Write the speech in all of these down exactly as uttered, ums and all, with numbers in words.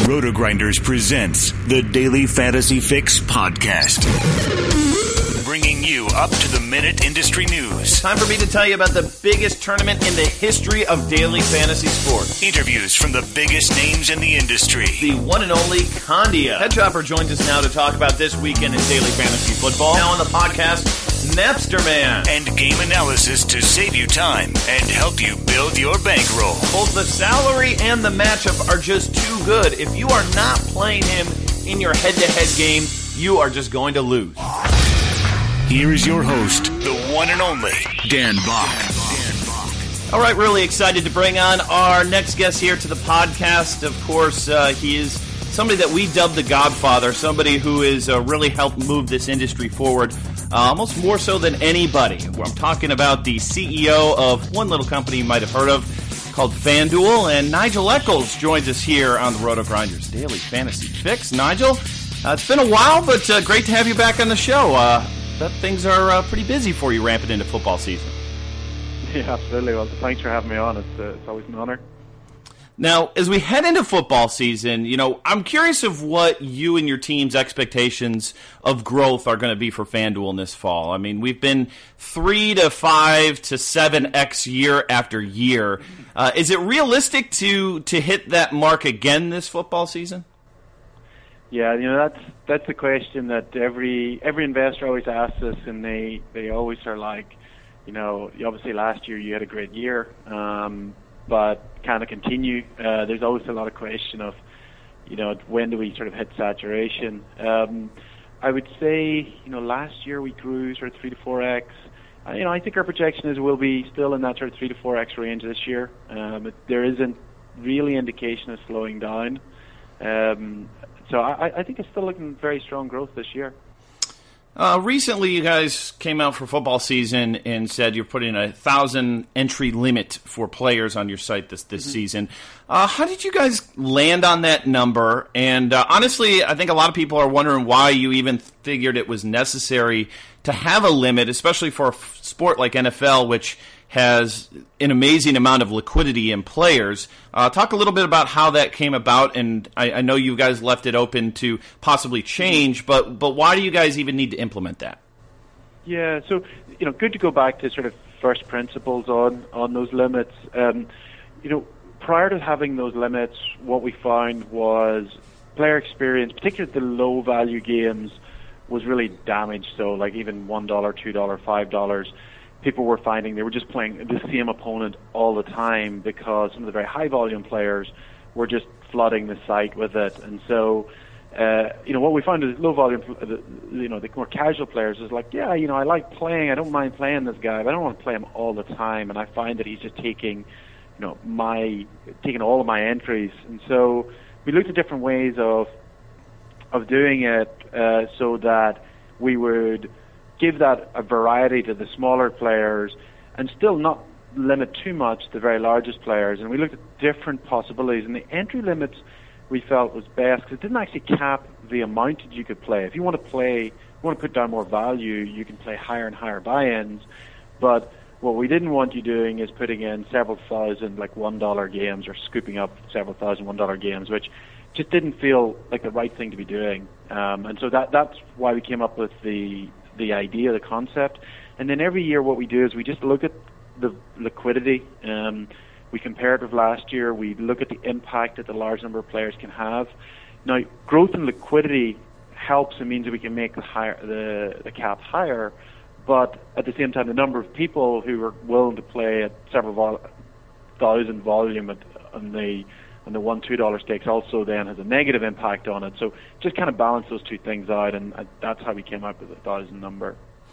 RotoGrinders presents the Daily Fantasy Fix podcast, bringing you up-to-the-minute industry news. Time for me to tell you about the biggest tournament in the history of daily fantasy sports. Interviews from the biggest names in the industry. The one and only Condia. Head Chopper joins us now to talk about this weekend in daily fantasy football. Now on the podcast, Napster Man. And game analysis to save you time and help you build your bankroll. Both the salary and the matchup are just too good. If you are not playing him in your head-to-head game, you are just going to lose. Here is your host, the one and only Dan Bach. All right, really excited to bring on our next guest here to the podcast. Of course, uh, he is somebody that we dubbed the Godfather, somebody who has uh, really helped move this industry forward, uh, almost more so than anybody. I'm talking about the C E O of one little company you might have heard of called FanDuel, and Nigel Eccles joins us here on the RotoGrinders Daily Fantasy Fix. Nigel, uh, it's been a while, but uh, great to have you back on the show. Uh, that things are uh, pretty busy for you ramping into football season. Yeah, absolutely. Well, thanks for having me on. It's, uh, it's always an honor. Now, as we head into football season, you know, I'm curious of what you and your team's expectations of growth are going to be for FanDuel in this fall. I mean, we've been three to five to seven X year after year. Uh, is it realistic to to hit that mark again this football season? Yeah, you know, that's that's the question that every every investor always asks us, and they, they always are like, you know, obviously last year you had a great year, um, but kind of continue. Uh, there's always a lot of question of, you know, when do we sort of hit saturation? Um, I would say, you know, last year we grew sort of three to four X. Uh, you know, I think our projection is we'll be still in that sort of three to four X range this year. Um, it, there isn't really indication of slowing down. Um, so I, I think it's still looking very strong growth this year. Uh, recently, you guys came out for football season and said you're putting a thousand entry limit for players on your site this this mm-hmm. season. Uh, how did you guys land on that number? And uh, honestly, I think a lot of people are wondering why you even figured it was necessary to have a limit, especially for a f- sport like N F L, which has an amazing amount of liquidity in players. Uh, talk a little bit about how that came about, and I, I know you guys left it open to possibly change, but but why do you guys even need to implement that? Yeah, so, you know, good to go back to sort of first principles on, on those limits. Um, you know, prior to having those limits, what we found was player experience, particularly the low-value games, was really damaged. So, like even one dollar, two dollars, five dollars, people were finding they were just playing the same opponent all the time because some of the very high-volume players were just flooding the site with it. And so, uh, you know, what we found is low-volume, you know, the more casual players is like, yeah, you know, I like playing, I don't mind playing this guy, but I don't want to play him all the time. And I find that he's just taking, you know, my, taking all of my entries. And so we looked at different ways of, of doing it uh, so that we would give that a variety to the smaller players and still not limit too much the very largest players. And we looked at different possibilities. And the entry limits we felt was best because it didn't actually cap the amount that you could play. If you want to play, you want to put down more value, you can play higher and higher buy-ins. But what we didn't want you doing is putting in several thousand like one dollar games or scooping up several thousand one dollar games, which just didn't feel like the right thing to be doing. Um, and so that that's why we came up with the the idea, the concept. And then every year what we do is we just look at the liquidity. Um, we compare it with last year. We look at the impact that the large number of players can have. Now, growth in liquidity helps. It means that we can make the, higher, the, the cap higher, but at the same time, the number of people who are willing to play at several vol- thousand volume at, on the and the one, two dollar stakes also then has a negative impact on it. So just kind of balance those two things out, and that's how we came up with a thousand number.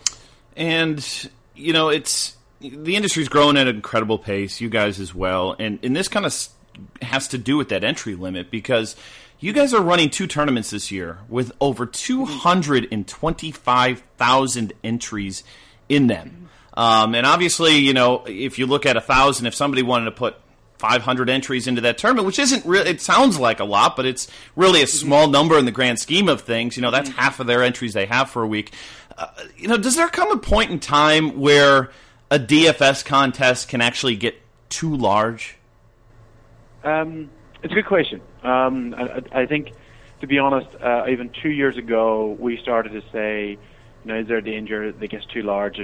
And, you know, it's the industry's growing at an incredible pace, you guys as well, and, and this kind of has to do with that entry limit because you guys are running two tournaments this year with over two hundred twenty-five thousand entries in them. Um, and obviously, you know, if you look at a thousand, if somebody wanted to put five hundred entries into that tournament, which isn't really, it sounds like a lot, but it's really a small number in the grand scheme of things. You know, that's half of their entries they have for a week. Uh, you know, does there come a point in time where a D F S contest can actually get too large? Um, it's a good question. Um, I, I think, to be honest, uh, even two years ago, we started to say, you know, is there a danger that it gets too large,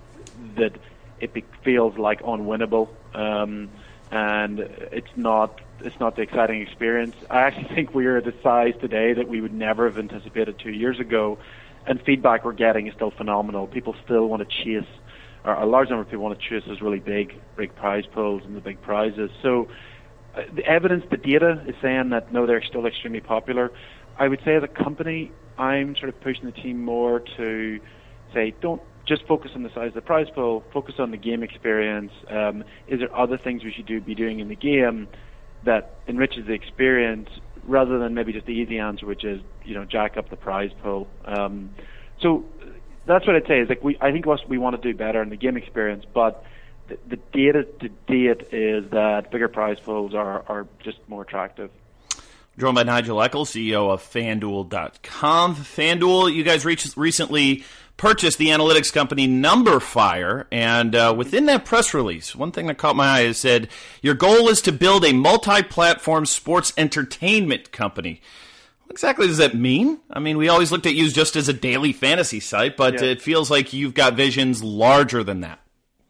that it be, feels like unwinnable, um, and it's not it's not the exciting experience. I actually think we are at a size today that we would never have anticipated two years ago, and feedback we're getting is still phenomenal. People still want to chase, or a large number of people want to chase those really big, big prize pools and the big prizes. So uh, the evidence, the data is saying that no, they're still extremely popular. I would say as a company, I'm sort of pushing the team more to say, don't just focus on the size of the prize pool, focus on the game experience. Um, is there other things we should do be doing in the game that enriches the experience, rather than maybe just the easy answer, which is, you know, jack up the prize pool. Um, so that's what I'd say is, like, we I think what we want to do better in the game experience, but the, the data to date is that bigger prize pools are, are just more attractive. Joined by Nigel Eckel, C E O of FanDuel dot com. FanDuel, you guys reach, recently purchased the analytics company Numberfire, and uh, within that press release, one thing that caught my eye is said, your goal is to build a multi-platform sports entertainment company. What exactly does that mean? I mean, we always looked at you just as a daily fantasy site, but yeah. It feels like you've got visions larger than that.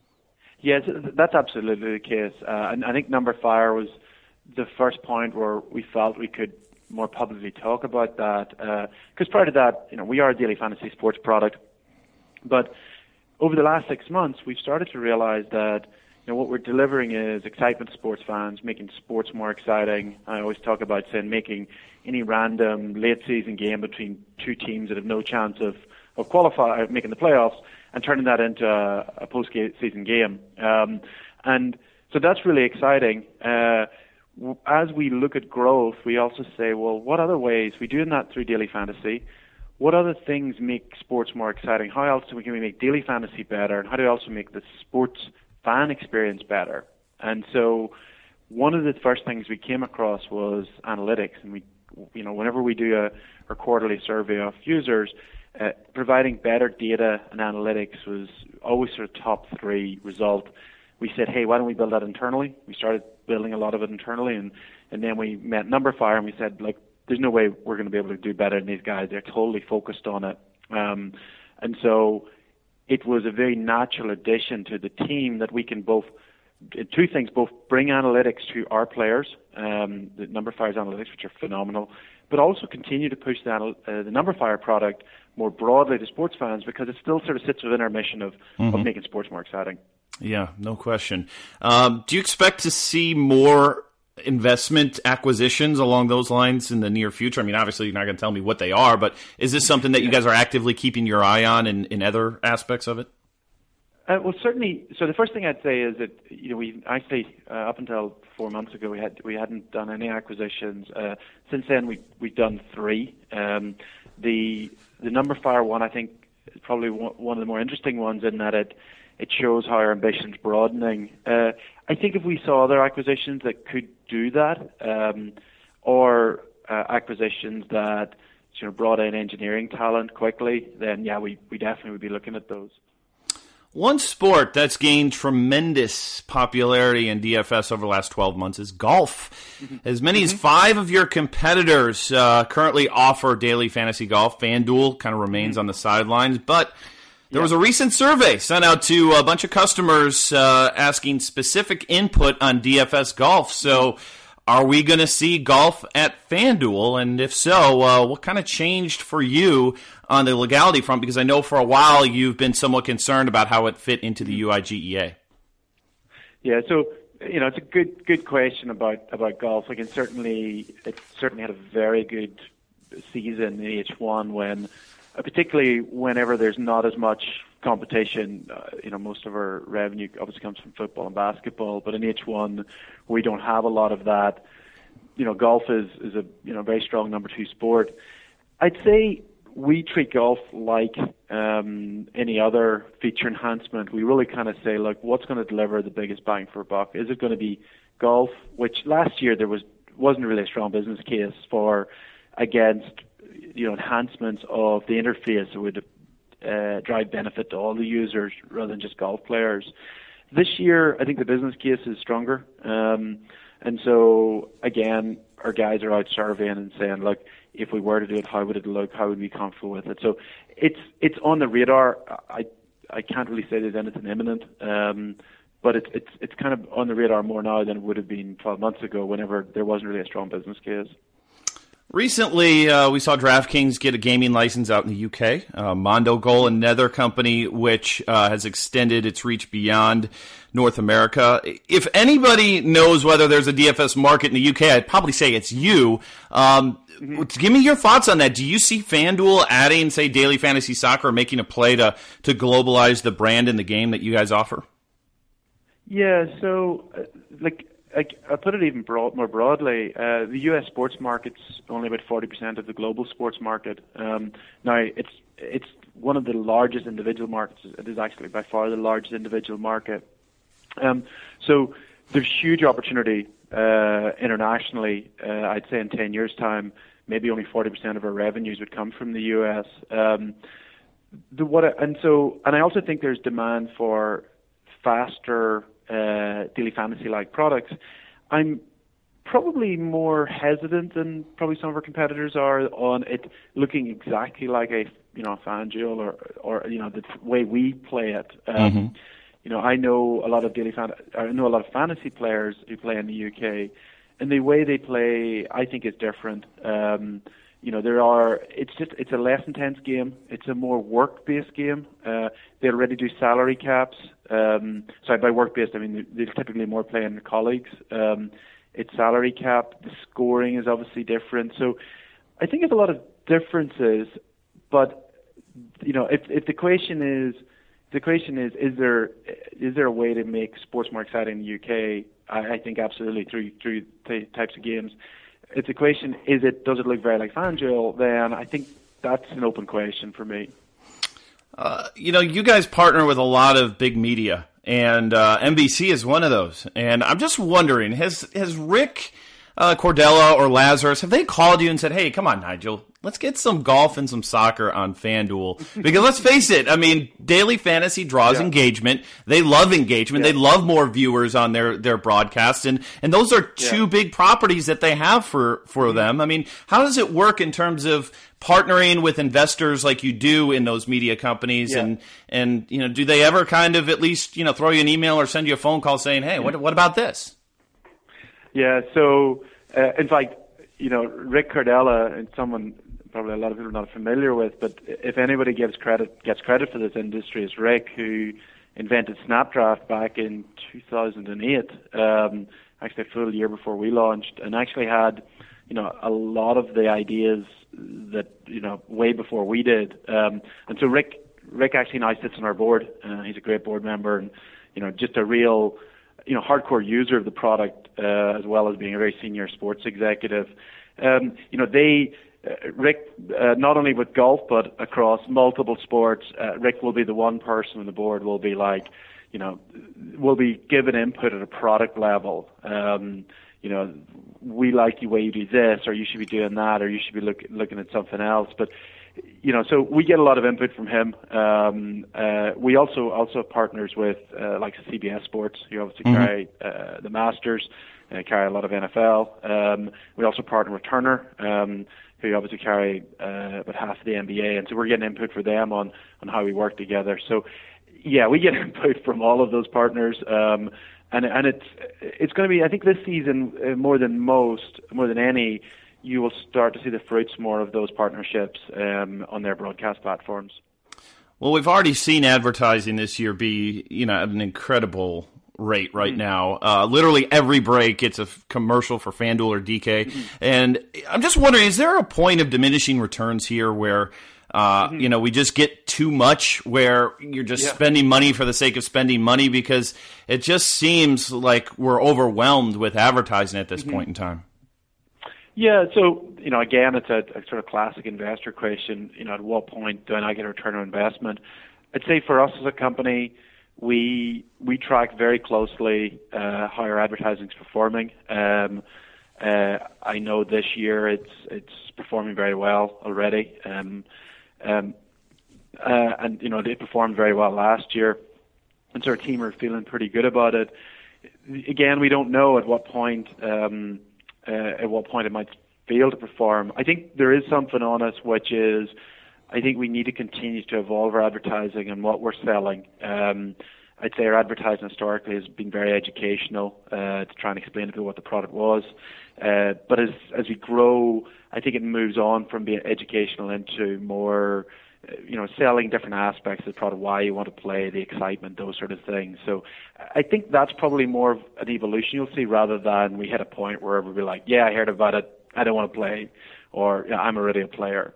Yes, that's absolutely the case. Uh, and I think Numberfire was the first point where we felt we could more publicly talk about that. Because uh, prior to that, you know, we are a daily fantasy sports product. But over the last six months, we've started to realize that, you know, what we're delivering is excitement to sports fans, making sports more exciting. I always talk about saying making any random late season game between two teams that have no chance of of qualifying, making the playoffs, and turning that into a, a post-season game. Um, and so that's really exciting. Uh, as we look at growth, we also say, well, what other ways? We're doing that through daily fantasy. What other things make sports more exciting? How else can we make daily fantasy better? And how do we also make the sports fan experience better? And so one of the first things we came across was analytics. And we, you know, whenever we do a, a quarterly survey of users, uh, providing better data and analytics was always sort of top three result. We said, hey, why don't we build that internally? We started building a lot of it internally, and, and then we met Numberfire, and we said, like, there's no way we're going to be able to do better than these guys. They're totally focused on it. Um, and so it was a very natural addition to the team that we can both, two things, both bring analytics to our players, um, the Numberfire's analytics, which are phenomenal, but also continue to push the, uh, the Numberfire product more broadly to sports fans, because it still sort of sits within our mission of, mm-hmm. of making sports more exciting. Yeah, no question. Um, do you expect to see more investment acquisitions along those lines in the near future? I mean, obviously you're not going to tell me what they are, but is this something that you guys are actively keeping your eye on in, in other aspects of it? Uh, well, certainly. So the first thing I'd say is that, you know, we actually uh, up until four months ago we had we hadn't done any acquisitions. Uh, since then we we've done three. Um, the the Numberfire one, I think, is probably one of the more interesting ones in that it it shows how our ambition's broadening. Uh, I think if we saw other acquisitions that could do that, um, or uh, acquisitions that, you know, brought in engineering talent quickly, then yeah, we, we definitely would be looking at those. One sport that's gained tremendous popularity in D F S over the last twelve months is golf. Mm-hmm. As many mm-hmm. as five of your competitors uh, currently offer daily fantasy golf. FanDuel kind of remains mm-hmm. on the sidelines, but there was a recent survey sent out to a bunch of customers uh, asking specific input on D F S golf. So are we going to see golf at FanDuel? And if so, uh, what kind of changed for you on the legality front? Because I know for a while you've been somewhat concerned about how it fit into the U I G E A. Yeah, so, you know, it's a good good question about, about golf. Like, it certainly, it certainly had a very good season in H one when... Uh, particularly whenever there's not as much competition. Uh, you know, most of our revenue obviously comes from football and basketball, but in H one we don't have a lot of that. You know, golf is, is a you know very strong number two sport. I'd say we treat golf like um, any other feature enhancement. We really kind of say, look, what's going to deliver the biggest bang for a buck? Is it going to be golf, which last year there was wasn't really a strong business case for against you know, enhancements of the interface that would uh, drive benefit to all the users rather than just golf players. This year, I think the business case is stronger. Um, and so, again, our guys are out surveying and saying, look, if we were to do it, how would it look? How would we be comfortable with it? So it's it's on the radar. I I can't really say there's anything imminent, um, but it's it's it's kind of on the radar more now than it would have been twelve months ago, whenever there wasn't really a strong business case. Recently, uh, we saw DraftKings get a gaming license out in the U K. Uh, Mondogoal, another company which uh, has extended its reach beyond North America. If anybody knows whether there's a D F S market in the U K, I'd probably say it's you. Um, mm-hmm. Give me your thoughts on that. Do you see FanDuel adding, say, Daily Fantasy Soccer, or making a play to, to globalize the brand and the game that you guys offer? Yeah, so, uh, like... I, I'll put it even broad, more broadly. Uh, the U S sports market's only about forty percent of the global sports market. Um, now, it's it's one of the largest individual markets. It is actually by far the largest individual market. Um, so there's huge opportunity uh, internationally. Uh, I'd say in ten years' time, maybe only forty percent of our revenues would come from the U S. Um, the, what I, and so, and I also think there's demand for faster Uh, daily fantasy-like products. I'm probably more hesitant than probably some of our competitors are on it looking exactly like a you know FanDuel or or you know the way we play it. Um, mm-hmm. You know, I know a lot of daily fan- I know a lot of fantasy players who play in the U K, and the way they play, I think, is different. Um, You know, there are. It's just. It's a less intense game. It's a more work-based game. Uh, they already do salary caps. Um, sorry, by work-based, I mean they typically more play in their colleagues. Um, it's salary cap. The scoring is obviously different. So, I think there's a lot of differences. But you know, if if the question is, the question is, is there is there a way to make sports more exciting in the U K? I, I think absolutely through through the types of games. If the question is it, does it look very like FanDuel, then I think that's an open question for me. Uh, you know, you guys partner with a lot of big media, and uh, N B C is one of those. And I'm just wondering, has has Rick uh, Cordella or Lazarus, have they called you and said, hey, come on, Nigel, let's get some golf and some soccer on FanDuel? Because let's face it, I mean, daily fantasy draws yeah. engagement. They love engagement. Yeah. They love more viewers on their, their broadcasts. And, and those are two yeah. big properties that they have for, for mm-hmm. them. I mean, how does it work in terms of partnering with investors like you do in those media companies? Yeah. And, and, you know, do they ever kind of at least, you know, throw you an email or send you a phone call saying, hey, what, what about this? Yeah, so, uh, in fact, you know, Rick Cordella, and someone probably a lot of people are not familiar with, but if anybody gives credit, gets credit for this industry, it's Rick, who invented Snapdraft back in two thousand eight, um, actually a full year before we launched, and actually had, you know, a lot of the ideas that, you know, way before we did. Um, and so Rick, Rick actually now sits on our board. Uh, he's a great board member, and, you know, just a real, you know, hardcore user of the product, uh, as well as being a very senior sports executive. Um, you know, they, uh, Rick, uh, not only with golf, but across multiple sports, uh, Rick will be the one person on the board will be like, you know, will be given input at a product level. Um, you know, we like the way you do this, or you should be doing that, or you should be look, looking at something else. But, you know, so we get a lot of input from him. Um, uh, we also also have partners with uh, like C B S Sports, who obviously mm-hmm. carry uh, the Masters, uh, carry a lot of N F L. Um, we also partner with Turner, um, who obviously carry uh, about half of the N B A, and so we're getting input for them on on how we work together. So, yeah, we get input from all of those partners. Um, And and it's it's going to be, I think, this season uh, more than most, more than any, you will start to see the fruits more of those partnerships um, on their broadcast platforms. Well, we've already seen advertising this year be, you know, at an incredible rate right mm-hmm. now. Uh, literally every break, it's a f- commercial for FanDuel or D K. Mm-hmm. And I'm just wondering, is there a point of diminishing returns here where Uh, mm-hmm. you know, we just get too much where you're just yeah. spending money for the sake of spending money, because it just seems like we're overwhelmed with advertising at this mm-hmm. point in time? Yeah, so, you know, again, it's a, a sort of classic investor question, you know, at what point do I get a return on investment? I'd say for us as a company, we we track very closely uh, how our advertising is performing. Um, uh, I know this year it's it's performing very well already. Um, Um, uh, and, you know, they performed very well last year. And so our team are feeling pretty good about it. Again, we don't know at what point, um, uh, at what point it might fail to perform. I think there is something on us, which is I think we need to continue to evolve our advertising and what we're selling. Um, I'd say our advertising historically has been very educational uh, to try and explain to people what the product was. Uh, but as as we grow, I think it moves on from being educational into more, uh, you know, selling different aspects of the product, why you want to play, the excitement, those sort of things. So I think that's probably more of an evolution you'll see rather than we hit a point where we'll be like, yeah, I heard about it, I don't want to play, or yeah, I'm already a player.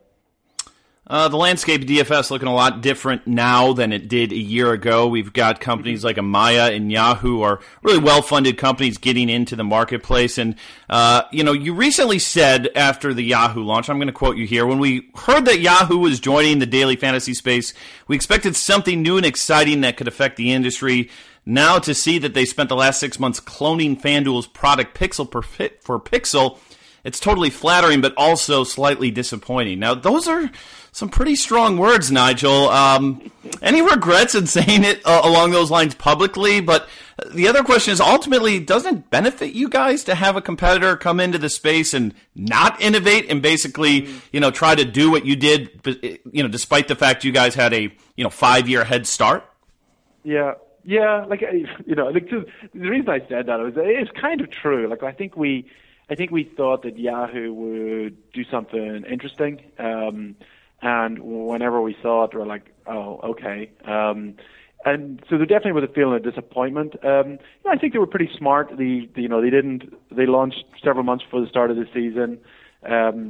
Uh, the landscape of D F S looking a lot different now than it did a year ago. We've got companies like Amaya and Yahoo are really well-funded companies getting into the marketplace. And, uh, you know, you recently said after the Yahoo launch, I'm going to quote you here, when we heard that Yahoo was joining the daily fantasy space, we expected something new and exciting that could affect the industry. Now to see that they spent the last six months cloning FanDuel's product pixel per fi- for pixel, it's totally flattering, but also slightly disappointing. Now, those are some pretty strong words, Nigel. Um, any regrets in saying it uh, along those lines publicly? But the other question is, ultimately, doesn't it benefit you guys to have a competitor come into the space and not innovate and basically, you know, try to do what you did, you know, despite the fact you guys had a, you know, five-year head start? Yeah. Yeah, like, you know, like, just, the reason I said that was it's kind of true. Like, I think we... I think we thought that Yahoo would do something interesting, um, and whenever we saw it, we were like, "Oh, okay." Um, and so there definitely was a feeling of disappointment. Um, you know, I think they were pretty smart. The, the you know they didn't they launched several months before the start of the season. Um,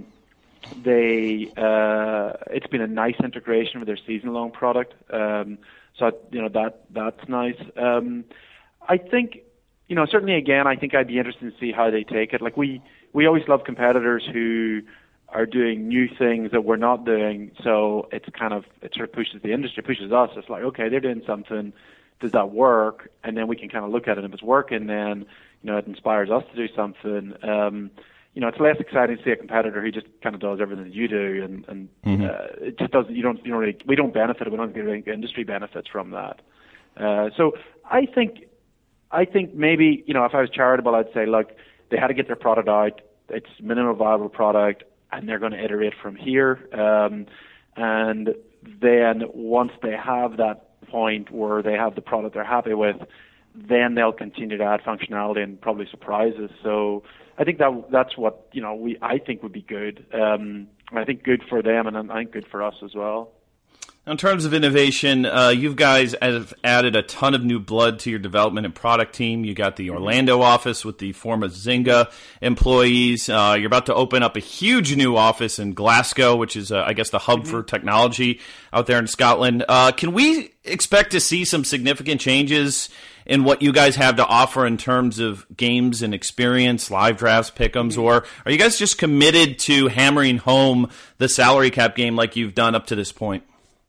they uh, it's been a nice integration with their season-long product. Um, so you know that that's nice. Um, I think. You know, certainly again, I think I'd be interested to see how they take it. Like we, we always love competitors who are doing new things that we're not doing. So it's kind of, it sort of pushes the industry, pushes us. It's like, okay, they're doing something. Does that work? And then we can kind of look at it. If it's working, then, you know, it inspires us to do something. Um, you know, it's less exciting to see a competitor who just kind of does everything that you do. And, and mm-hmm. uh, it just doesn't, you don't, you don't really, we don't benefit. We don't think the industry benefits from that. Uh, so I think, I think maybe, you know, if I was charitable, I'd say, look, they had to get their product out. It's minimum viable product, and they're going to iterate from here. Um, and then once they have that point where they have the product they're happy with, then they'll continue to add functionality and probably surprise us. So I think that that's what, you know, we I think would be good. Um, I think good for them, and I think good for us as well. In terms of innovation, uh, you guys have added a ton of new blood to your development and product team. You got the Orlando office with the former Zynga employees. Uh, you're about to open up a huge new office in Glasgow, which is, uh, I guess, the hub mm-hmm. for technology out there in Scotland. Uh, can we expect to see some significant changes in what you guys have to offer in terms of games and experience, live drafts, pick'ems, mm-hmm. or are you guys just committed to hammering home the salary cap game like you've done up to this point?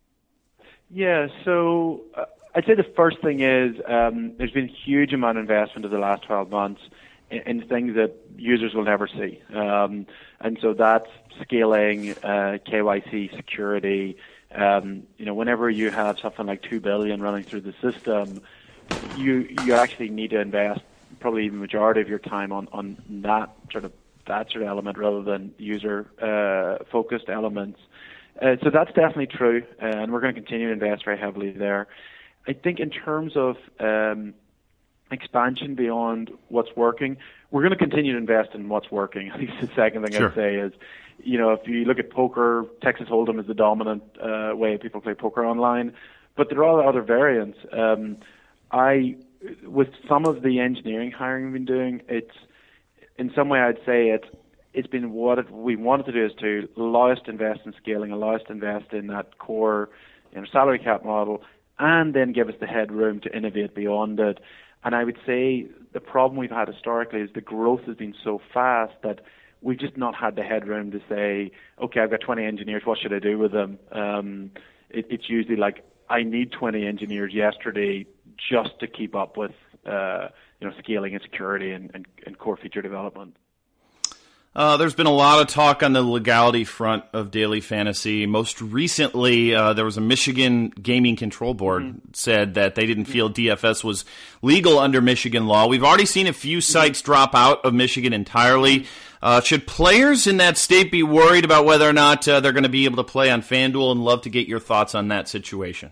Yeah, so uh, I'd say the first thing is um, there's been a huge amount of investment over the last twelve months in, in things that users will never see. Um, and so that's scaling, uh, K Y C, security. Um, you know, whenever you have something like two billion dollars running through the system, you you actually need to invest probably the majority of your time on, on that sort of that sort of element rather than user uh, focused elements. Uh, so that's definitely true, uh, and we're going to continue to invest very heavily there. I think in terms of um, expansion beyond what's working, we're going to continue to invest in what's working. I think the second thing sure. I'd say is, you know, if you look at poker, Texas Hold'em is the dominant uh, way people play poker online, but there are other variants. Um, I, with some of the engineering hiring we've been doing, it's in some way I'd say it's it's been what it, we wanted to do is to allow us to invest in scaling, allow us to invest in that core, you know, salary cap model, and then give us the headroom to innovate beyond it. And I would say the problem we've had historically is the growth has been so fast that we've just not had the headroom to say, okay, I've got twenty engineers, what should I do with them? Um, it, it's usually like, I need twenty engineers yesterday just to keep up with uh, you know, scaling and security and, and, and core feature development. Uh, there's been a lot of talk on the legality front of daily fantasy. Most recently, uh, there was a Michigan Gaming Control Board mm-hmm. said that they didn't feel D F S was legal under Michigan law. We've already seen a few sites drop out of Michigan entirely. Uh, should players in that state be worried about whether or not uh, they're going to be able to play on FanDuel? And love to get your thoughts on that situation.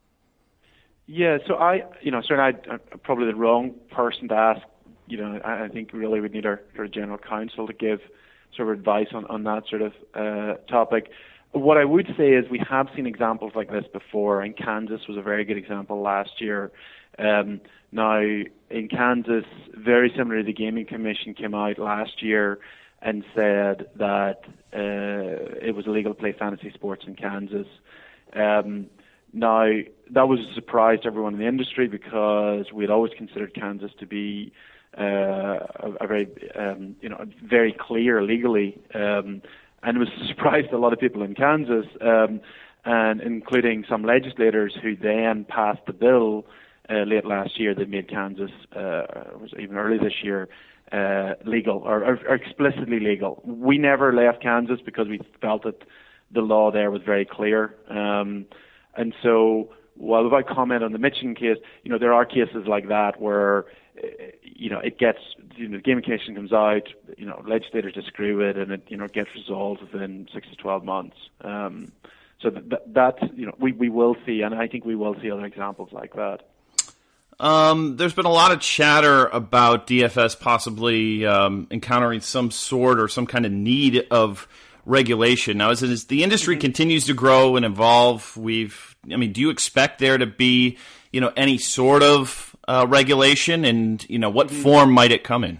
Yeah, so I, you know, certainly I, I'm probably the wrong person to ask. You know, I think really we need our, our general counsel to give sort of advice on, on that sort of uh, topic. What I would say is we have seen examples like this before, and Kansas was a very good example last year. Um, now, in Kansas, very similar to the Gaming Commission came out last year and said that uh, it was illegal to play fantasy sports in Kansas. Um, now, that was a surprise to everyone in the industry because we had always considered Kansas to be Uh, a, a very, um, you know, very clear legally, um, and it was a surprise to a lot of people in Kansas, um, and including some legislators who then passed the bill uh, late last year that made Kansas, uh, was even early this year, uh, legal or, or, or explicitly legal. We never left Kansas because we felt that the law there was very clear, um, and so while if I comment on the Michigan case, you know, there are cases like that where you know, it gets, you know, the Gaming Commission comes out, you know, legislators disagree with it, and it, you know, gets resolved within six to twelve months. Um, so that, that, you know, we, we will see, and I think we will see other examples like that. Um, there's been a lot of chatter about D F S possibly um, encountering some sort or some kind of need of regulation. Now, as, as the industry mm-hmm. continues to grow and evolve, we've, I mean, do you expect there to be, you know, any sort of Uh, regulation, and you know what mm-hmm. form might it come in?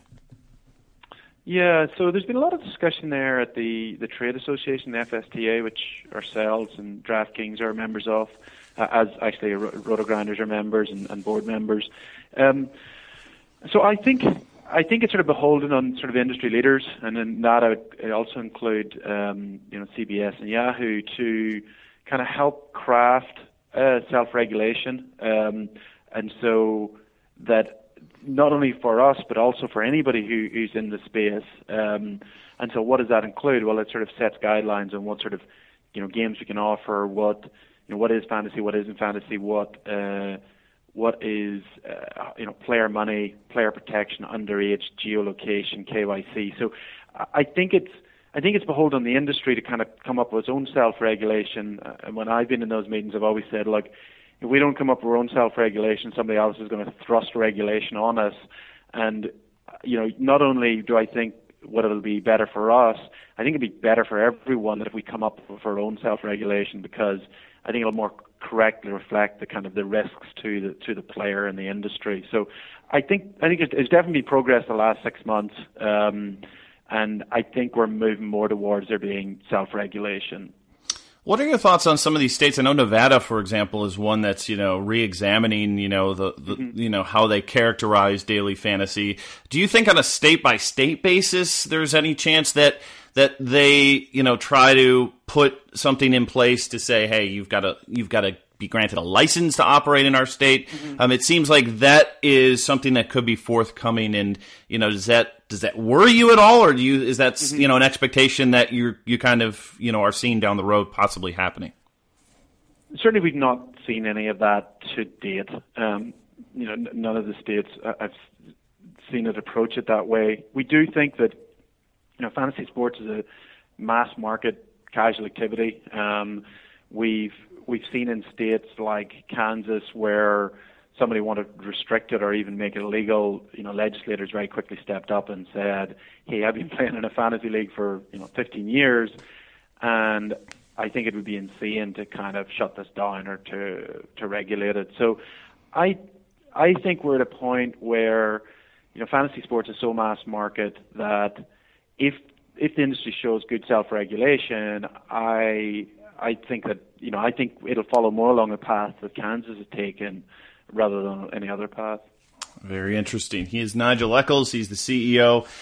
Yeah, so there's been a lot of discussion there at the, the trade association, the F S T A, which ourselves and DraftKings are members of, uh, as actually Roto-Grinders are members and, and board members. Um, so I think I think it's sort of beholden on sort of industry leaders, and in that I would also include um, you know C B S and Yahoo to kind of help craft uh, self-regulation. Um, And so that not only for us, but also for anybody who, who's in the space. Um, and so what does that include? Well, it sort of sets guidelines on what sort of, you know, games we can offer, what, you know, what is fantasy, what isn't fantasy, what, uh, what is, uh, you know, player money, player protection, underage, geolocation, K Y C. So I think it's, I think it's beholden on the industry to kind of come up with its own self-regulation. Uh, and when I've been in those meetings, I've always said, look, if we don't come up with our own self-regulation, somebody else is going to thrust regulation on us. And, you know, not only do I think what it'll be better for us, I think it'll be better for everyone that if we come up with our own self-regulation, because I think it'll more correctly reflect the kind of the risks to the to the player and the industry. So I think I think it's definitely progress the last six months, um, and I think we're moving more towards there being self-regulation. What are your thoughts on some of these states? I know Nevada, for example, is one that's, you know, re-examining, you know, the, the mm-hmm. you know, how they characterize daily fantasy. Do you think on a state-by-state basis there's any chance that that they, you know, try to put something in place to say, hey, you've got to you've got to be granted a license to operate in our state? Mm-hmm. Um, it seems like that is something that could be forthcoming, and you know, does that does that worry you at all, or do you is that mm-hmm. you know an expectation that you you kind of you know are seeing down the road possibly happening? Certainly, we've not seen any of that to date. Um, you know, n- none of the states I've seen it approach it that way. We do think that you know fantasy sports is a mass market casual activity. Um, we've We've seen in states like Kansas where somebody wanted to restrict it or even make it illegal. You know, legislators very quickly stepped up and said, "Hey, I've been playing in a fantasy league for you know fifteen years, and I think it would be insane to kind of shut this down or to to regulate it." So, I I think we're at a point where you know fantasy sports is so mass market that if if the industry shows good self-regulation, I I think that you know I think it'll follow more along the path that Kansas has taken rather than any other path. Very interesting. He is Nigel Eccles. He's the C E O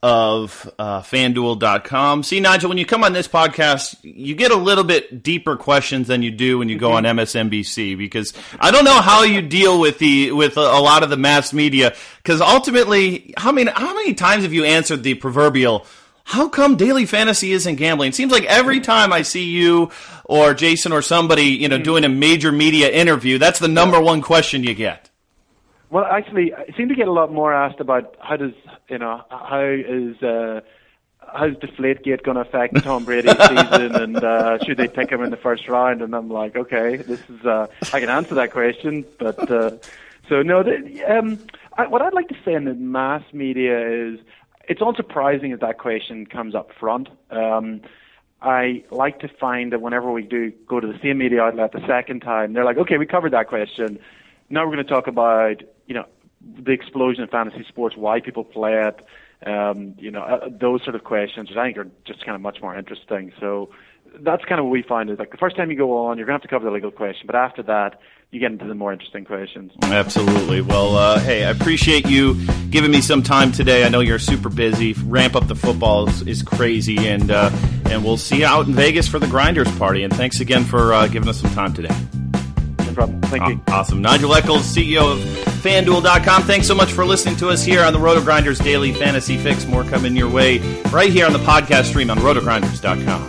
of uh, FanDuel dot com. See, Nigel, when you come on this podcast, you get a little bit deeper questions than you do when you go on M S N B C, because I don't know how you deal with the with a, a lot of the mass media, because ultimately, how many how many times have you answered the proverbial how come daily fantasy isn't gambling? It seems like every time I see you or Jason or somebody, you know, doing a major media interview, that's the number one question you get. Well, actually, I seem to get a lot more asked about how does, you know, how is, uh, how's Deflategate going to affect Tom Brady's season, and uh, should they pick him in the first round? And I'm like, okay, this is, uh, I can answer that question, but, uh, so no, the, um, I, what I'd like to say in the mass media is, it's unsurprising that that question comes up front. Um, I like to find that whenever we do go to the same media outlet the second time, they're like, okay, we covered that question. Now we're going to talk about, you know, the explosion of fantasy sports, why people play it, um, you know, uh, those sort of questions, which I think are just kind of much more interesting. So that's kind of what we find is like the first time you go on, you're going to have to cover the legal question, but after that, you get into the more interesting questions. Absolutely. Well, uh, hey, I appreciate you giving me some time today. I know you're super busy. Ramp up the football is, is crazy, and uh, and we'll see you out in Vegas for the Grinders party. And thanks again for uh, giving us some time today. No problem. Thank you. Awesome. Nigel Eccles, C E O of FanDuel dot com. Thanks so much for listening to us here on the Roto Grinders Daily Fantasy Fix. More coming your way right here on the podcast stream on Roto Grinders dot com.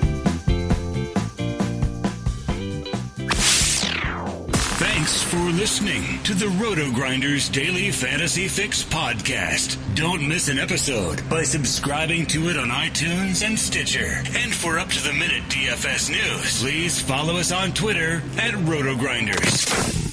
Thanks for listening to the Roto Grinders Daily Fantasy Fix podcast. Don't miss an episode by subscribing to it on iTunes and Stitcher. And for up-to-the-minute D F S news, please follow us on Twitter at Roto Grinders.